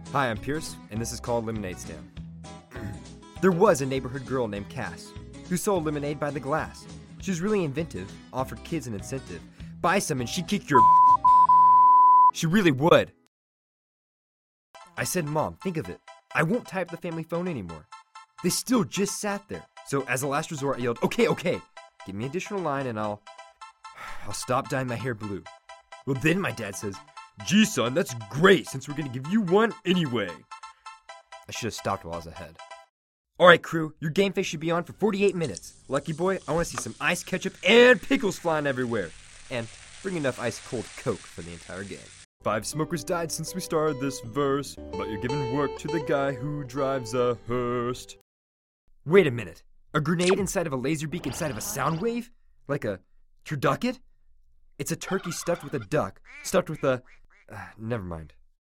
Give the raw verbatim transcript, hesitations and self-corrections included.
Hi, I'm Pierce, and this is called Lemonade Stand. There was a neighborhood girl named Cass who sold lemonade by the glass. She was really inventive, offered kids an incentive. Buy some and she'd kick your She really would. I said, Mom, think of it. I won't type the family phone anymore. They still just sat there. So as a last resort, I yelled, okay, okay, give me an additional line and I'll, I'll stop dyeing my hair blue. Well, then my dad says, gee, son, that's great since we're going to give you one anyway. I should have stopped while I was ahead. All right, crew, your game face should be on for forty-eight minutes. Lucky boy, I want to see some ice ketchup and pickles flying everywhere. And bring enough ice cold Coke for the entire game. Five smokers died since we started this verse, but you're giving work to the guy who drives a hearse. Wait a minute. A grenade inside of a laser beak inside of a sound wave? Like a turducket? It's a turkey stuffed with a duck, stuffed with a... Uh, never mind.